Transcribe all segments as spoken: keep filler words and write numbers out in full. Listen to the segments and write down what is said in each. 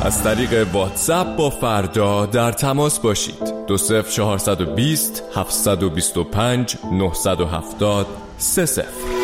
از طریق واتساپ با فردا در تماس باشید. دو صفر چهارصد و بیست هفتصد و بیست و پنج نهصد و هفتاد سه صفر.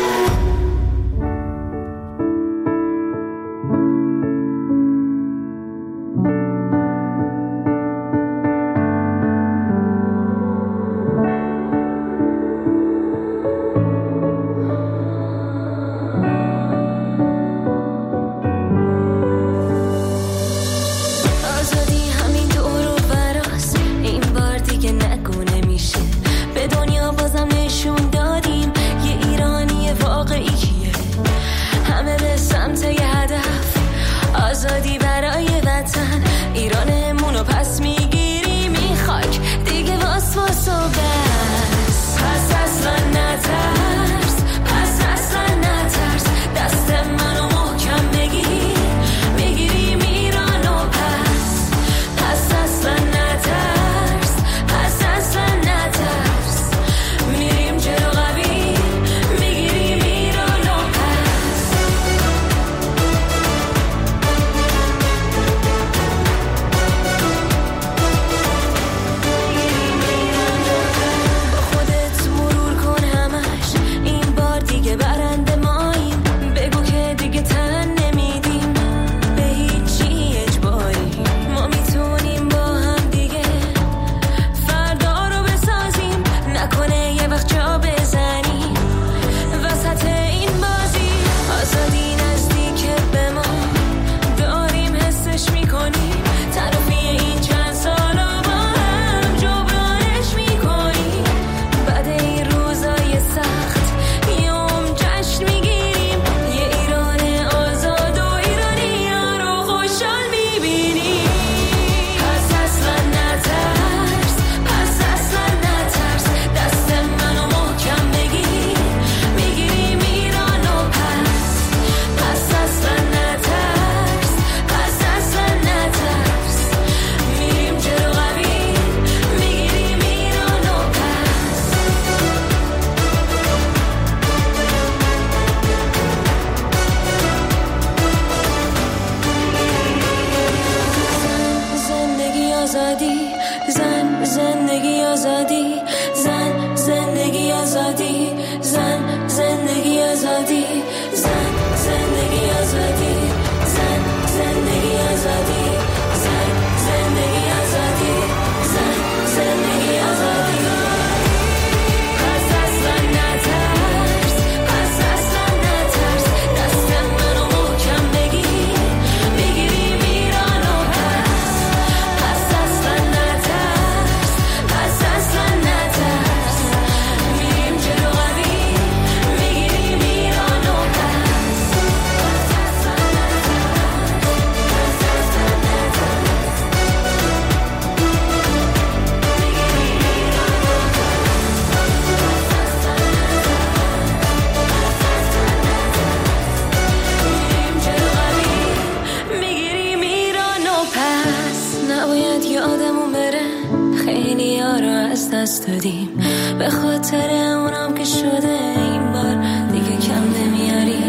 دادیم به خاطر اونم که شده این بار دیگه کم نمیاری.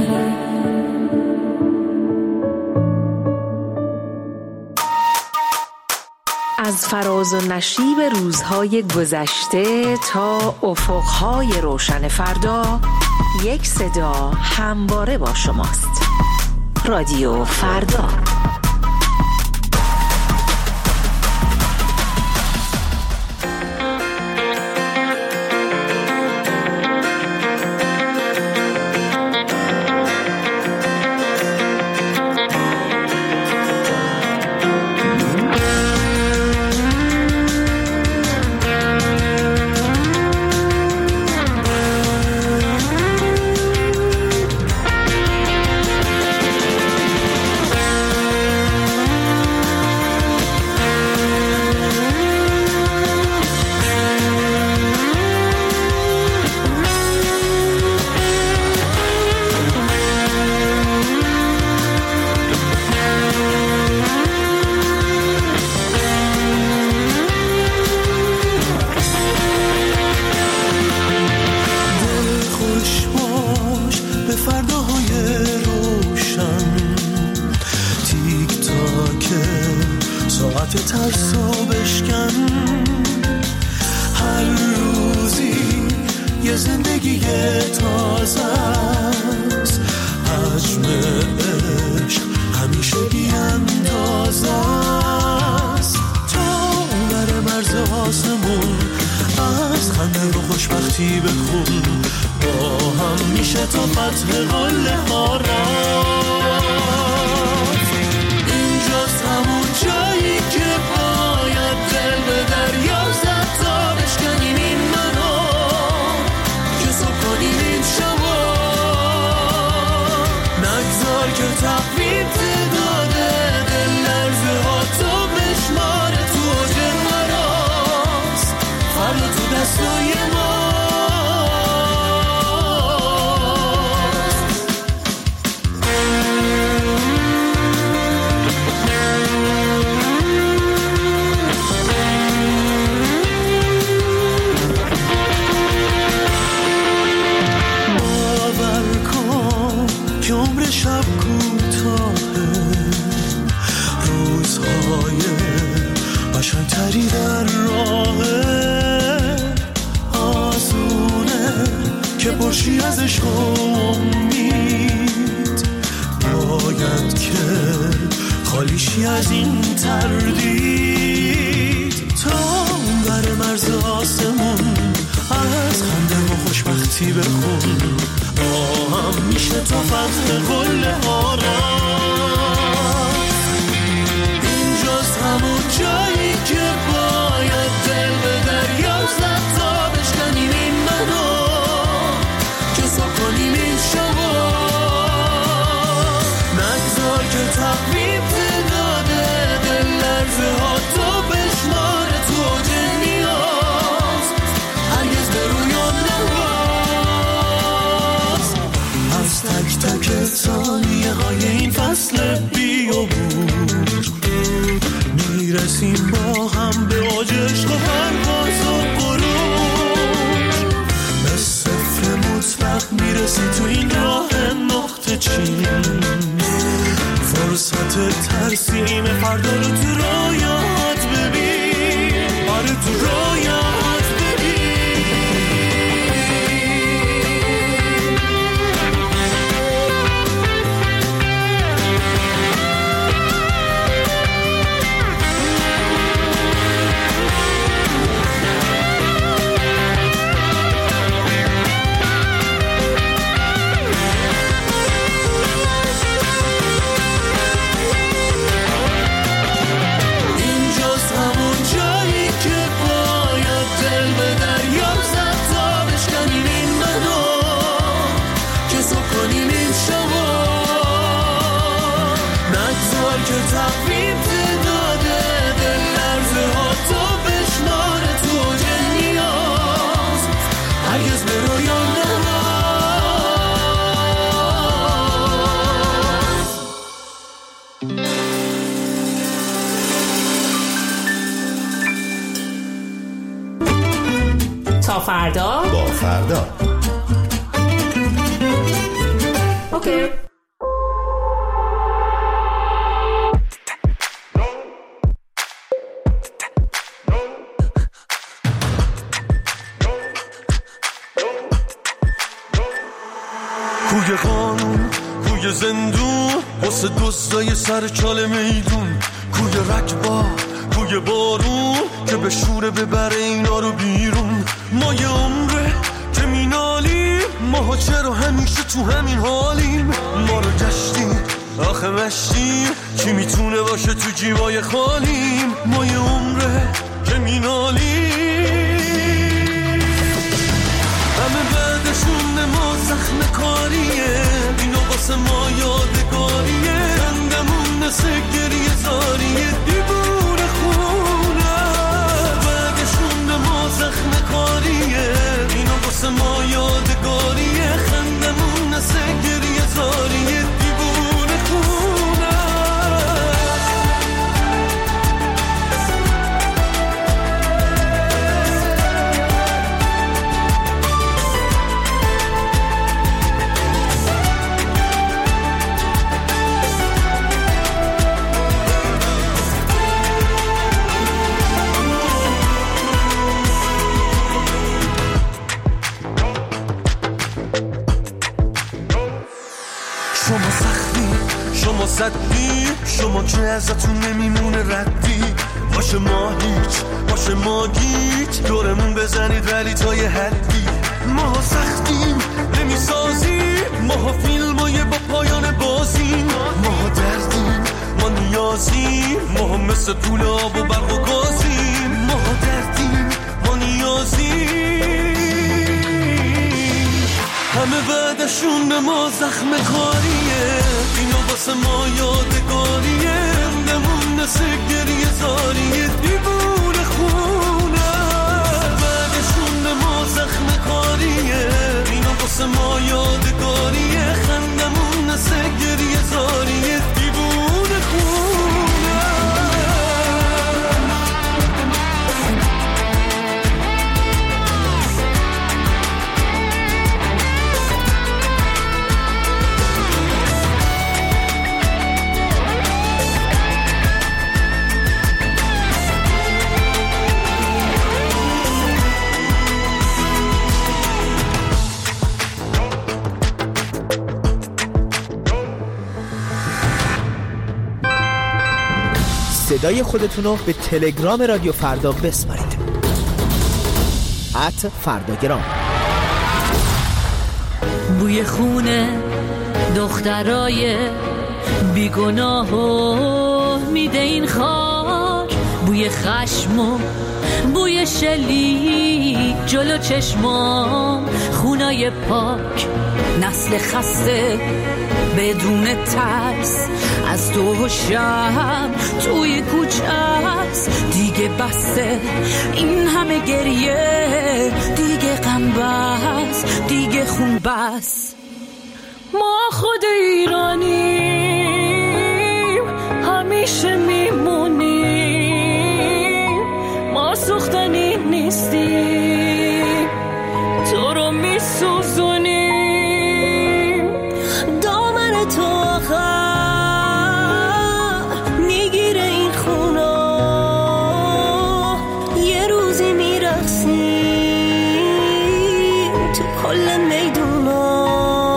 از فراز و نشیب روزهای گذشته تا افقهای روشن فردا، یک صدا همواره با شماست. رادیو فردا. فرداهای روشن تیک تاک فتح قله ها رفت. اینجاست همون جایی که باید دل به دریا زد تا بشکنیم این منو که صبح کنیم این شبا. نگذار که تقویم تعداده دل لرزه ها تو بشماره تو اوج مراست. فردا تو دستای ما شب کوتاهه، روزهای قشنگ‌تری در راهه، آسونه که پرشی از عشق و امید، باید که خالیشی از این تردید. تا بر مرز آسمون از خنده و خوشبختی بخون، با هم میشه تا فتح قله ها رفت. اینجاست همون جایی که باید دل به دریا زد تا بشکنیم این منو که صبح کنیم این شبا. نگذار که تقویم تعداده دل لرزه ها تو بشماره تو اوج نیاز، هرگز به رویان نواز. از تک تک ثانیه های این فصل بیابور میرسیم با هم به اوج عشق و پرواز و غرور. به صفر مطلق میرسی تو این راه نقطه چین، فرصت ترسیم فردا رو تو رویات ببین، آره تو رویات ببین. تقویم تعداده دل لرزه ها تو بشماره تو اوج نیاز، هرگز به رویان نواز. تا فردا با فردا. اوکی. کوی قانون، کوی زندون، واسه دوستای سر چال میدون، کوی رکبا، کوی بارون که به شوره ببره اینا رو بیرون. ما یه عمره که مینالیم، ماها چرا همیشه تو همین حالیم. ما رو گشتیم آخه مشتیم، کی میتونه باشه تو جیبای خالیم. ما یه عمره که مینالیم، همه بعدشون ما زخم کاریه، اینو واسه ما یادگاریه. خندمون نسه گریه زاریه، دیوونه خونه. بعدشون ما زخم کاریه، اینو واسه ما یادگاریه. خندمون نسه گریه زاریه، دیوونه خونه. شما سختی، شما صدی، شما که ازتون نمیمونه ردی. باشه ما هیچ، باشه ما گیج، دورمون بزنید ولی تا یه حدی. ما سختیم نمیسازیم، ماها فیلمای با پایان بازیم، ماها دردیم، ما نیازیم، ماها مثل طول آب و برق و گازیم، ماها دردیم، ما نیازیم. همه بعدشون به ما زخم کاریه، اینا واسه ما یادگاریه، نمونه سگریه زاریه دیوونه خونه. بعدشون به ما زخم کاریه، اینا واسه ما یادگاریه، خندمون سگریه زاریه دیوونه خونه. صدای خودتونو به تلگرام رادیو فردا بسپارید. ات فرداگرام. بوی خونه دخترای بیگناهو میده این خاک، بوی خشم و بوی شلیک جلو چشمام، خونای پاک، نسل خسته بدون ترس از دو شب توی کوچه است. دیگه بسه این همه گریه، دیگه غم بس، دیگه خون بس. ما خود ایرانیم، همیشه میمونیم، ما سوختنی نیستیم، تو رو میسوزونیم. دامن تو آخر میگیره این خونا، یه روزی میرقصیم تو کل میدونا،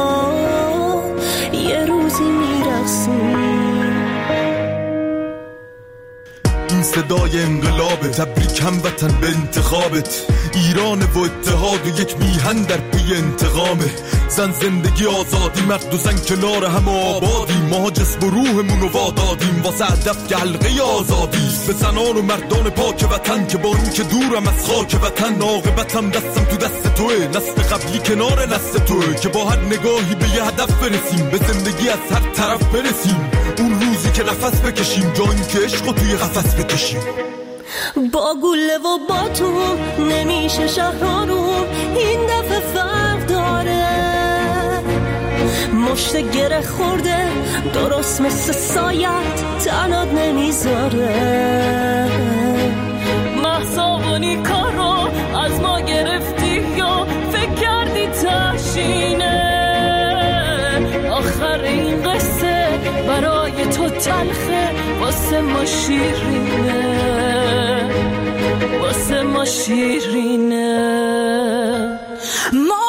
یه روزی میرقصیم. این صدای انقلابه، تبریک هموطن به انتخابت. ایران و اتحاد و یک میهن در پی انتقامه. زن زندگی آزادی، مرد و زن کنار هم آبادی. ما جسم و روحمون رو وادادیم واسه هدف که حلقه آزادی. به زنان و مردان پاک وطن که با این که دورم از خاک وطن، عاقبتم دستم تو دست توه. نسل قبلی کنار نسل توه که با هر نگاهی به یه هدف برسیم، به زندگی از هر طرف برسیم. اون روزی که نفس بکشیم، جا این که عشق توی قفس بکشیم. با گله و با تو نمیشه شهرانون، این دفعه فرق داره. مشت گره خورده درست مثل سایت، تنات نمیذاره. محصابونی کارو از ما گرفتی یا فکر کردی تشینه؟ آخر این قصه برای تو تلخه، واسه ما شیرینه، واسه ما شیرینه. ما